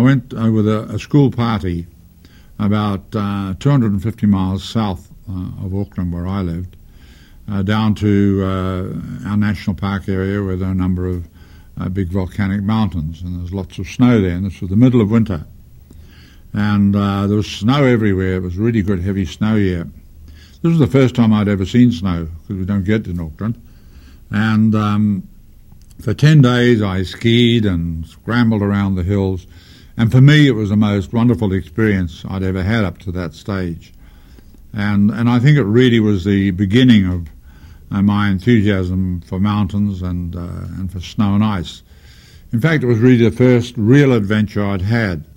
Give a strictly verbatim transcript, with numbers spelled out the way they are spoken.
went uh, with a, a school party about uh, two hundred fifty miles south uh, of Auckland, where I lived, uh, down to uh, our national park area with a number of uh, big volcanic mountains, and there's lots of snow there, and this was the middle of winter. And uh, there was snow everywhere. It was a really good heavy snow year. This was the first time I'd ever seen snow, because we don't get it in Auckland. And um, for ten days I skied and scrambled around the hills. And for me it was the most wonderful experience I'd ever had up to that stage. And and I think it really was the beginning of uh, my enthusiasm for mountains and, uh, and for snow and ice. In fact, it was really the first real adventure I'd had.